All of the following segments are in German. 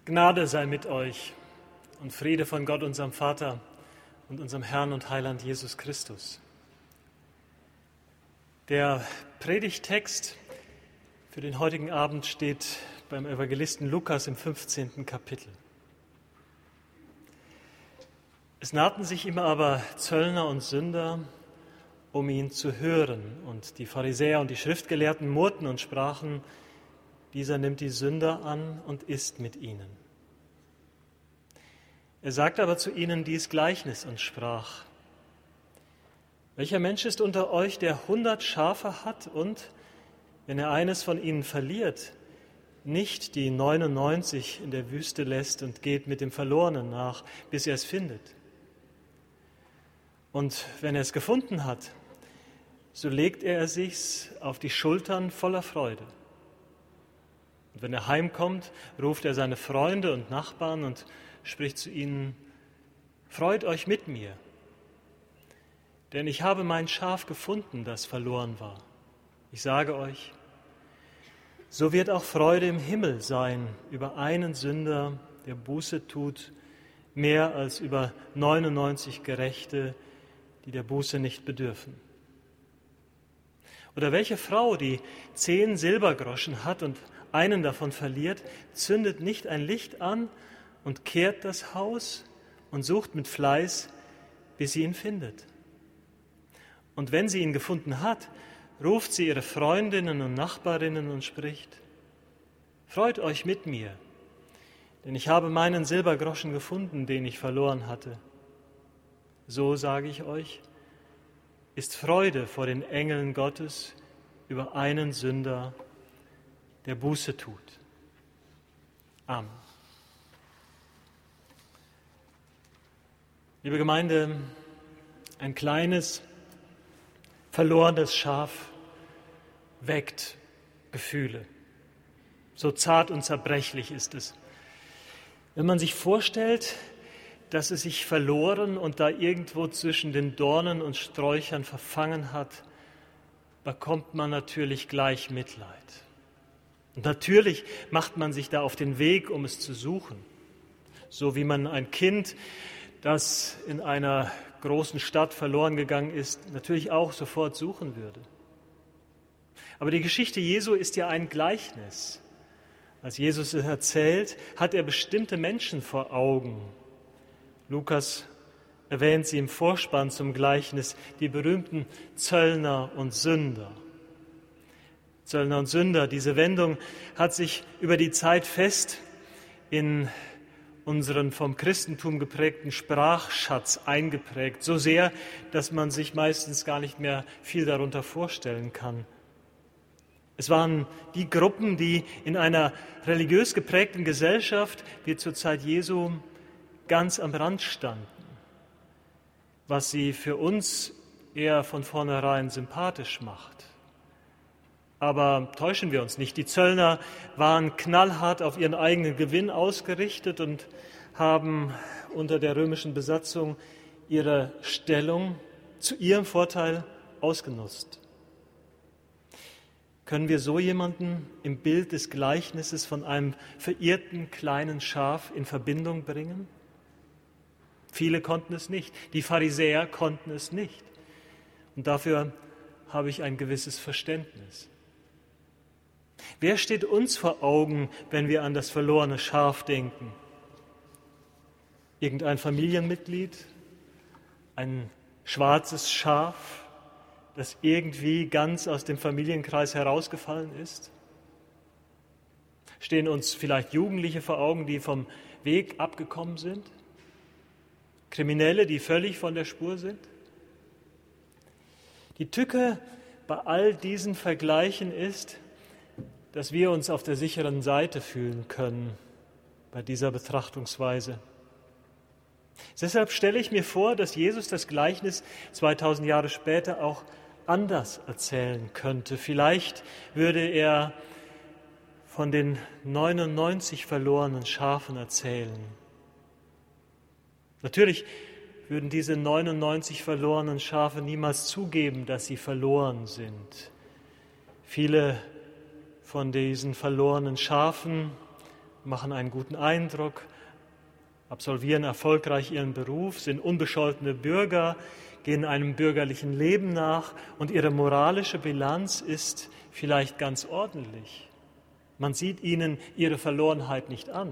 Gnade sei mit euch und Friede von Gott, unserem Vater und unserem Herrn und Heiland Jesus Christus. Der Predigttext für den heutigen Abend steht beim Evangelisten Lukas im 15. Kapitel. Es nahten sich ihm aber Zöllner und Sünder, um ihn zu hören. Und die Pharisäer und die Schriftgelehrten murrten und sprachen: Dieser nimmt die Sünder an und isst mit ihnen. Er sagte aber zu ihnen dies Gleichnis und sprach: Welcher Mensch ist unter euch, der 100 Schafe hat und, wenn er eines von ihnen verliert, nicht die 99 in der Wüste lässt und geht mit dem Verlorenen nach, bis er es findet? Und wenn er es gefunden hat, so legt er es sich auf die Schultern voller Freude. Und wenn er heimkommt, ruft er seine Freunde und Nachbarn und spricht zu ihnen: Freut euch mit mir, denn ich habe mein Schaf gefunden, das verloren war. Ich sage euch, so wird auch Freude im Himmel sein über einen Sünder, der Buße tut, mehr als über 99 Gerechte, die der Buße nicht bedürfen. Oder welche Frau, die 10 Silbergroschen hat und einen davon verliert, zündet nicht ein Licht an und kehrt das Haus und sucht mit Fleiß, bis sie ihn findet. Und wenn sie ihn gefunden hat, ruft sie ihre Freundinnen und Nachbarinnen und spricht: Freut euch mit mir, denn ich habe meinen Silbergroschen gefunden, den ich verloren hatte. So sage ich euch, ist Freude vor den Engeln Gottes über einen Sünder, der Buße tut. Amen. Liebe Gemeinde, ein kleines, verlorenes Schaf weckt Gefühle. So zart und zerbrechlich ist es. Wenn man sich vorstellt, dass es sich verloren und da irgendwo zwischen den Dornen und Sträuchern verfangen hat, bekommt man natürlich gleich Mitleid. Und natürlich macht man sich da auf den Weg, um es zu suchen. So wie man ein Kind, das in einer großen Stadt verloren gegangen ist, natürlich auch sofort suchen würde. Aber die Geschichte Jesu ist ja ein Gleichnis. Als Jesus es erzählt, hat er bestimmte Menschen vor Augen. Lukas erwähnt sie im Vorspann zum Gleichnis, die berühmten Zöllner und Sünder. Zöllner und Sünder, diese Wendung hat sich über die Zeit fest in unseren vom Christentum geprägten Sprachschatz eingeprägt, so sehr, dass man sich meistens gar nicht mehr viel darunter vorstellen kann. Es waren die Gruppen, die in einer religiös geprägten Gesellschaft, wie zur Zeit Jesu, ganz am Rand standen, was sie für uns eher von vornherein sympathisch macht. Aber täuschen wir uns nicht, die Zöllner waren knallhart auf ihren eigenen Gewinn ausgerichtet und haben unter der römischen Besatzung ihre Stellung zu ihrem Vorteil ausgenutzt. Können wir so jemanden im Bild des Gleichnisses von einem verirrten kleinen Schaf in Verbindung bringen? Viele konnten es nicht, die Pharisäer konnten es nicht. Und dafür habe ich ein gewisses Verständnis. Wer steht uns vor Augen, wenn wir an das verlorene Schaf denken? Irgendein Familienmitglied? Ein schwarzes Schaf, das irgendwie ganz aus dem Familienkreis herausgefallen ist? Stehen uns vielleicht Jugendliche vor Augen, die vom Weg abgekommen sind? Kriminelle, die völlig von der Spur sind? Die Tücke bei all diesen Vergleichen ist, dass wir uns auf der sicheren Seite fühlen können bei dieser Betrachtungsweise. Deshalb stelle ich mir vor, dass Jesus das Gleichnis 2000 Jahre später auch anders erzählen könnte. Vielleicht würde er von den 99 verlorenen Schafen erzählen. Natürlich würden diese 99 verlorenen Schafe niemals zugeben, dass sie verloren sind. Viele von diesen verlorenen Schafen machen einen guten Eindruck, absolvieren erfolgreich ihren Beruf, sind unbescholtene Bürger, gehen einem bürgerlichen Leben nach und ihre moralische Bilanz ist vielleicht ganz ordentlich. Man sieht ihnen ihre Verlorenheit nicht an.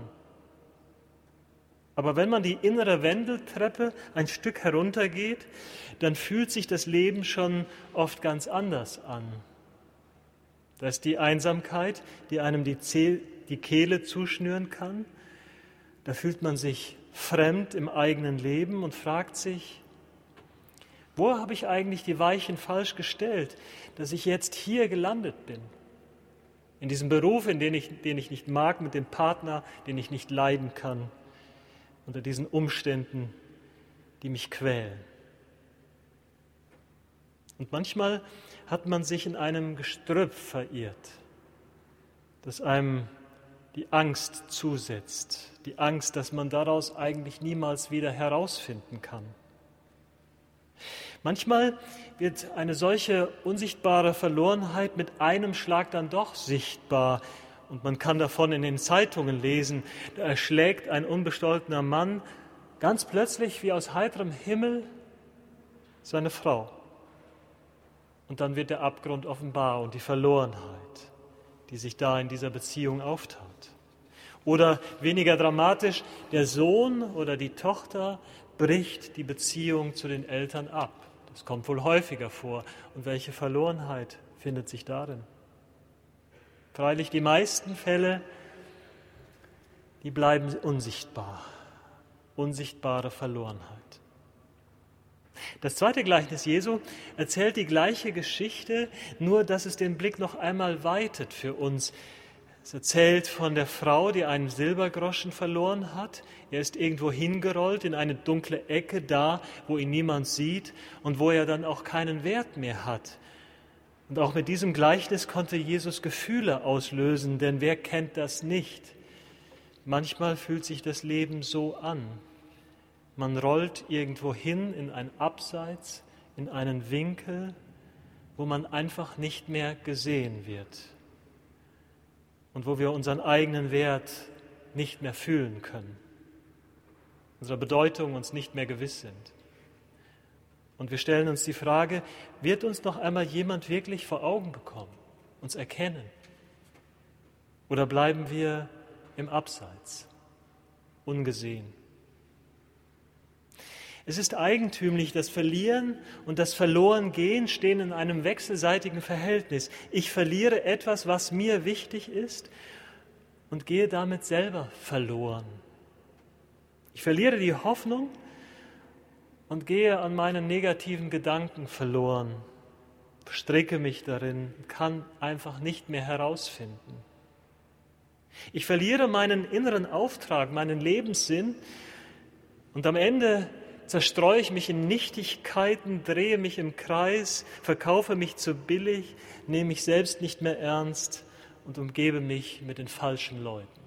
Aber wenn man die innere Wendeltreppe ein Stück heruntergeht, dann fühlt sich das Leben schon oft ganz anders an. Da ist die Einsamkeit, die einem die Kehle zuschnüren kann. Da fühlt man sich fremd im eigenen Leben und fragt sich, wo habe ich eigentlich die Weichen falsch gestellt, dass ich jetzt hier gelandet bin? In diesem Beruf, den ich nicht mag, mit dem Partner, den ich nicht leiden kann, unter diesen Umständen, die mich quälen. Und manchmal hat man sich in einem Gestrüpp verirrt, das einem die Angst zusetzt, die Angst, dass man daraus eigentlich niemals wieder herausfinden kann. Manchmal wird eine solche unsichtbare Verlorenheit mit einem Schlag dann doch sichtbar und man kann davon in den Zeitungen lesen. Da erschlägt ein unbescholtener Mann ganz plötzlich wie aus heiterem Himmel seine Frau. Und dann wird der Abgrund offenbar und die Verlorenheit, die sich da in dieser Beziehung auftat. Oder weniger dramatisch, der Sohn oder die Tochter bricht die Beziehung zu den Eltern ab. Das kommt wohl häufiger vor. Und welche Verlorenheit findet sich darin? Freilich die meisten Fälle, die bleiben unsichtbar. Unsichtbare Verlorenheit. Das zweite Gleichnis Jesu erzählt die gleiche Geschichte, nur dass es den Blick noch einmal weitet für uns. Es erzählt von der Frau, die einen Silbergroschen verloren hat. Er ist irgendwo hingerollt in eine dunkle Ecke, da, wo ihn niemand sieht und wo er dann auch keinen Wert mehr hat. Und auch mit diesem Gleichnis konnte Jesus Gefühle auslösen, denn wer kennt das nicht? Manchmal fühlt sich das Leben so an. Man rollt irgendwo hin in ein Abseits, in einen Winkel, wo man einfach nicht mehr gesehen wird und wo wir unseren eigenen Wert nicht mehr fühlen können, unsere Bedeutung uns nicht mehr gewiss sind. Und wir stellen uns die Frage, wird uns noch einmal jemand wirklich vor Augen bekommen, uns erkennen? Oder bleiben wir im Abseits, ungesehen? Es ist eigentümlich, das Verlieren und das Verlorengehen stehen in einem wechselseitigen Verhältnis. Ich verliere etwas, was mir wichtig ist und gehe damit selber verloren. Ich verliere die Hoffnung und gehe an meinen negativen Gedanken verloren, verstricke mich darin, kann einfach nicht mehr herausfinden. Ich verliere meinen inneren Auftrag, meinen Lebenssinn und am Ende zerstreue ich mich in Nichtigkeiten, drehe mich im Kreis, verkaufe mich zu billig, nehme mich selbst nicht mehr ernst und umgebe mich mit den falschen Leuten.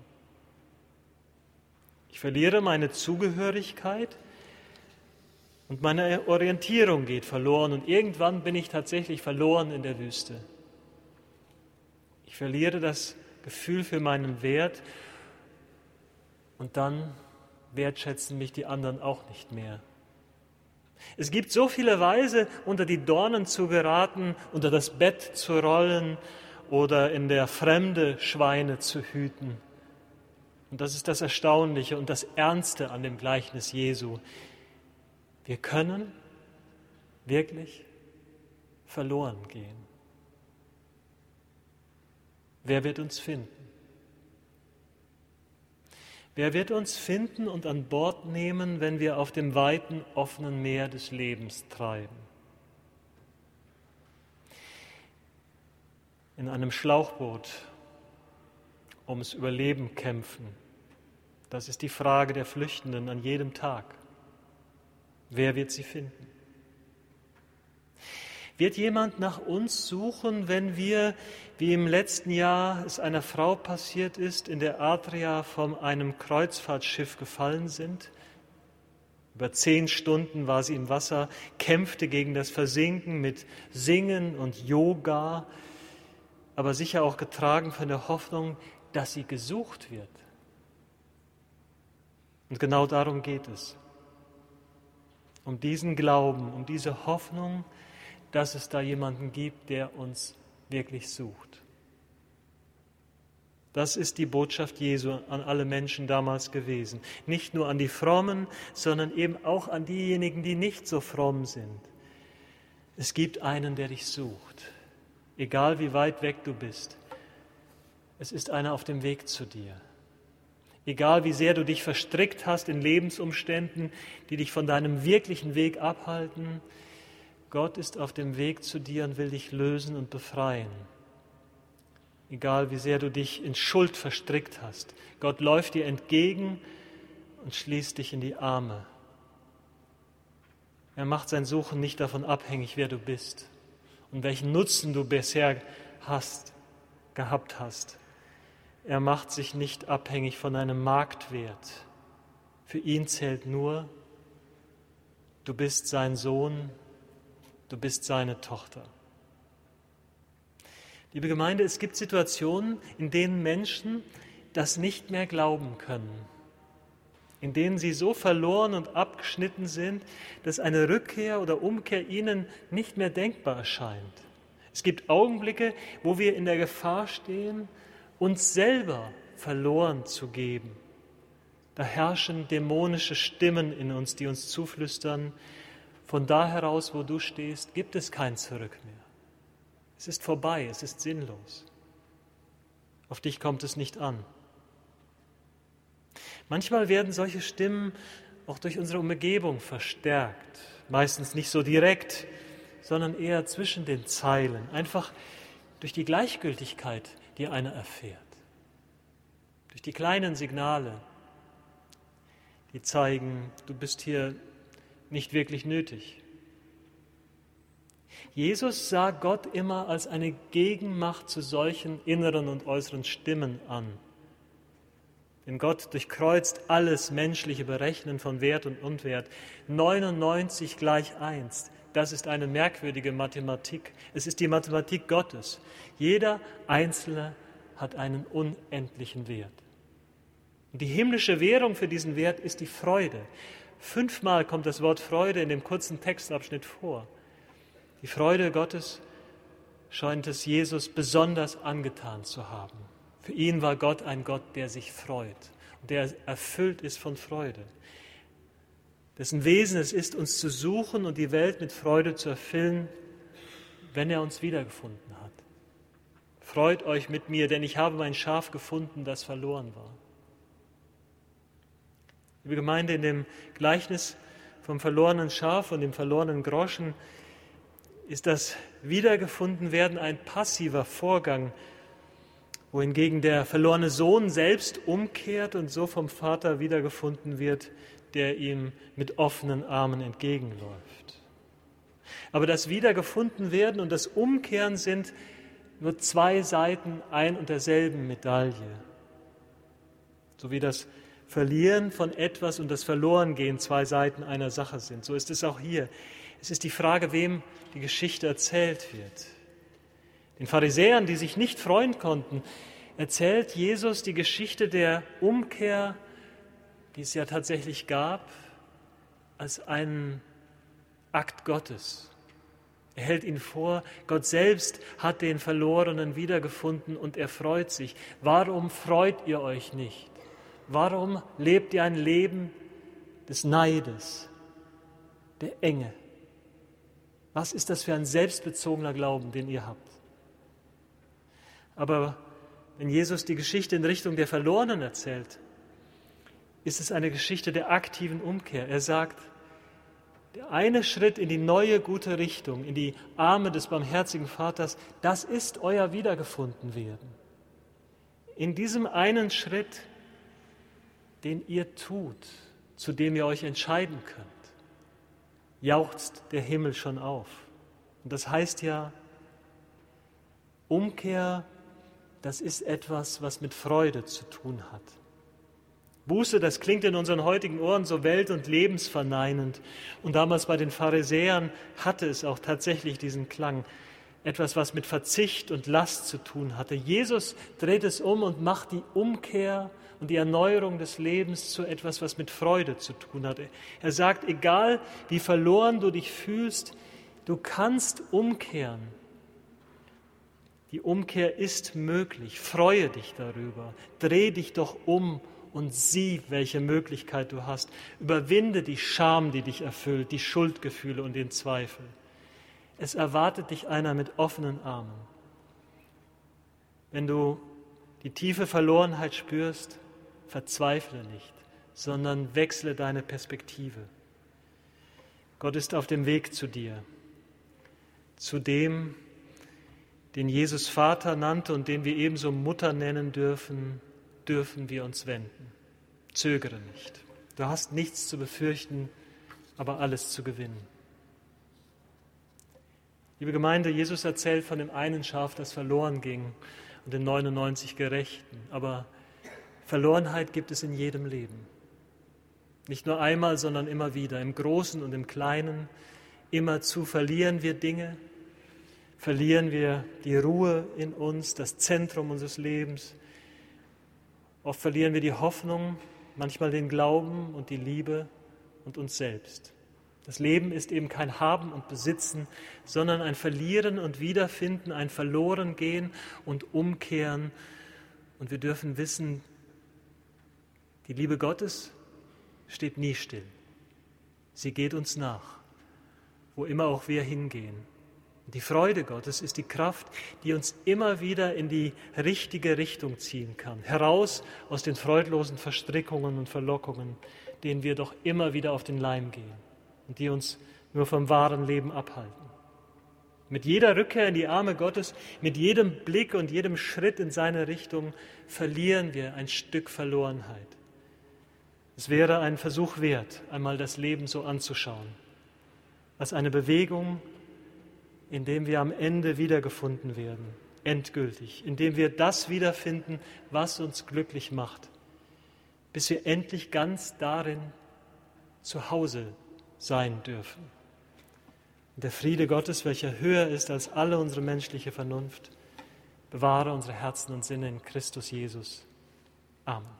Ich verliere meine Zugehörigkeit und meine Orientierung geht verloren und irgendwann bin ich tatsächlich verloren in der Wüste. Ich verliere das Gefühl für meinen Wert und dann wertschätzen mich die anderen auch nicht mehr. Es gibt so viele Weise, unter die Dornen zu geraten, unter das Bett zu rollen oder in der Fremde Schweine zu hüten. Und das ist das Erstaunliche und das Ernste an dem Gleichnis Jesu. Wir können wirklich verloren gehen. Wer wird uns finden? Wer wird uns finden und an Bord nehmen, wenn wir auf dem weiten, offenen Meer des Lebens treiben? In einem Schlauchboot ums Überleben kämpfen. Das ist die Frage der Flüchtenden an jedem Tag. Wer wird sie finden? Wird jemand nach uns suchen, wenn wir, wie im letzten Jahr es einer Frau passiert ist, in der Adria von einem Kreuzfahrtschiff gefallen sind? Über 10 Stunden war sie im Wasser, kämpfte gegen das Versinken mit Singen und Yoga, aber sicher auch getragen von der Hoffnung, dass sie gesucht wird, Und genau darum geht es. Um diesen Glauben, um diese Hoffnung, dass es da jemanden gibt, der uns wirklich sucht. Das ist die Botschaft Jesu an alle Menschen damals gewesen. Nicht nur an die Frommen, sondern eben auch an diejenigen, die nicht so fromm sind. Es gibt einen, der dich sucht, egal wie weit weg du bist. Es ist einer auf dem Weg zu dir. Egal wie sehr du dich verstrickt hast in Lebensumständen, die dich von deinem wirklichen Weg abhalten, Gott ist auf dem Weg zu dir und will dich lösen und befreien. Egal wie sehr du dich in Schuld verstrickt hast, Gott läuft dir entgegen und schließt dich in die Arme. Er macht sein Suchen nicht davon abhängig, wer du bist und welchen Nutzen du bisher gehabt hast. Er macht sich nicht abhängig von deinem Marktwert. Für ihn zählt nur, du bist sein Sohn, du bist seine Tochter. Liebe Gemeinde, es gibt Situationen, in denen Menschen das nicht mehr glauben können, in denen sie so verloren und abgeschnitten sind, dass eine Rückkehr oder Umkehr ihnen nicht mehr denkbar erscheint. Es gibt Augenblicke, wo wir in der Gefahr stehen, uns selber verloren zu geben. Da herrschen dämonische Stimmen in uns, die uns zuflüstern, von da heraus, wo du stehst, gibt es kein Zurück mehr. Es ist vorbei, es ist sinnlos. Auf dich kommt es nicht an. Manchmal werden solche Stimmen auch durch unsere Umgebung verstärkt. Meistens nicht so direkt, sondern eher zwischen den Zeilen. Einfach durch die Gleichgültigkeit, die einer erfährt. Durch die kleinen Signale, die zeigen, du bist hier nicht wirklich nötig. Jesus sah Gott immer als eine Gegenmacht zu solchen inneren und äußeren Stimmen an. Denn Gott durchkreuzt alles menschliche Berechnen von Wert und Unwert. 99 gleich 1. Das ist eine merkwürdige Mathematik. Es ist die Mathematik Gottes. Jeder Einzelne hat einen unendlichen Wert. Und die himmlische Währung für diesen Wert ist die Freude. 5-mal kommt das Wort Freude in dem kurzen Textabschnitt vor. Die Freude Gottes scheint es Jesus besonders angetan zu haben. Für ihn war Gott ein Gott, der sich freut und der erfüllt ist von Freude. Dessen Wesen es ist, uns zu suchen und die Welt mit Freude zu erfüllen, wenn er uns wiedergefunden hat. Freut euch mit mir, denn ich habe mein Schaf gefunden, das verloren war. Liebe Gemeinde, in dem Gleichnis vom verlorenen Schaf und dem verlorenen Groschen ist das Wiedergefundenwerden ein passiver Vorgang, wohingegen der verlorene Sohn selbst umkehrt und so vom Vater wiedergefunden wird, der ihm mit offenen Armen entgegenläuft. Aber das Wiedergefundenwerden und das Umkehren sind nur 2 Seiten ein und derselben Medaille. So wie das Verlieren von etwas und das Verlorengehen 2 Seiten einer Sache sind. So ist es auch hier. Es ist die Frage, wem die Geschichte erzählt wird. Den Pharisäern, die sich nicht freuen konnten, erzählt Jesus die Geschichte der Umkehr, die es ja tatsächlich gab, als einen Akt Gottes. Er hält ihn vor, Gott selbst hat den Verlorenen wiedergefunden und er freut sich. Warum freut ihr euch nicht? Warum lebt ihr ein Leben des Neides, der Enge? Was ist das für ein selbstbezogener Glauben, den ihr habt? Aber wenn Jesus die Geschichte in Richtung der Verlorenen erzählt, ist es eine Geschichte der aktiven Umkehr. Er sagt, der eine Schritt in die neue, gute Richtung, in die Arme des barmherzigen Vaters, das ist euer Wiedergefundenwerden. In diesem einen Schritt, den ihr tut, zu dem ihr euch entscheiden könnt, jauchzt der Himmel schon auf. Und das heißt ja, Umkehr, das ist etwas, was mit Freude zu tun hat. Buße, das klingt in unseren heutigen Ohren so welt- und lebensverneinend. Und damals bei den Pharisäern hatte es auch tatsächlich diesen Klang. Etwas, was mit Verzicht und Last zu tun hatte. Jesus dreht es um und macht die Umkehr und die Erneuerung des Lebens zu etwas, was mit Freude zu tun hat. Er sagt, egal wie verloren du dich fühlst, du kannst umkehren. Die Umkehr ist möglich. Freue dich darüber. Dreh dich doch um und sieh, welche Möglichkeit du hast. Überwinde die Scham, die dich erfüllt, die Schuldgefühle und den Zweifel. Es erwartet dich einer mit offenen Armen. Wenn du die tiefe Verlorenheit spürst, verzweifle nicht, sondern wechsle deine Perspektive. Gott ist auf dem Weg zu dir, zu dem, den Jesus Vater nannte und den wir ebenso Mutter nennen dürfen wir uns wenden. Zögere nicht. Du hast nichts zu befürchten, aber alles zu gewinnen. Liebe Gemeinde, Jesus erzählt von dem einen Schaf, das verloren ging und den 99 Gerechten. Aber Verlorenheit gibt es in jedem Leben. Nicht nur einmal, sondern immer wieder, im Großen und im Kleinen. Immerzu verlieren wir Dinge, verlieren wir die Ruhe in uns, das Zentrum unseres Lebens. Oft verlieren wir die Hoffnung, manchmal den Glauben und die Liebe und uns selbst. Das Leben ist eben kein Haben und Besitzen, sondern ein Verlieren und Wiederfinden, ein Verlorengehen und Umkehren. Und wir dürfen wissen, die Liebe Gottes steht nie still. Sie geht uns nach, wo immer auch wir hingehen. Die Freude Gottes ist die Kraft, die uns immer wieder in die richtige Richtung ziehen kann, heraus aus den freudlosen Verstrickungen und Verlockungen, denen wir doch immer wieder auf den Leim gehen und die uns nur vom wahren Leben abhalten. Mit jeder Rückkehr in die Arme Gottes, mit jedem Blick und jedem Schritt in seine Richtung verlieren wir ein Stück Verlorenheit. Es wäre ein Versuch wert, einmal das Leben so anzuschauen, als eine Bewegung, in dem wir am Ende wiedergefunden werden, endgültig, in dem wir das wiederfinden, was uns glücklich macht, bis wir endlich ganz darin zu Hause sein dürfen. Und der Friede Gottes, welcher höher ist als alle unsere menschliche Vernunft, bewahre unsere Herzen und Sinne in Christus Jesus. Amen.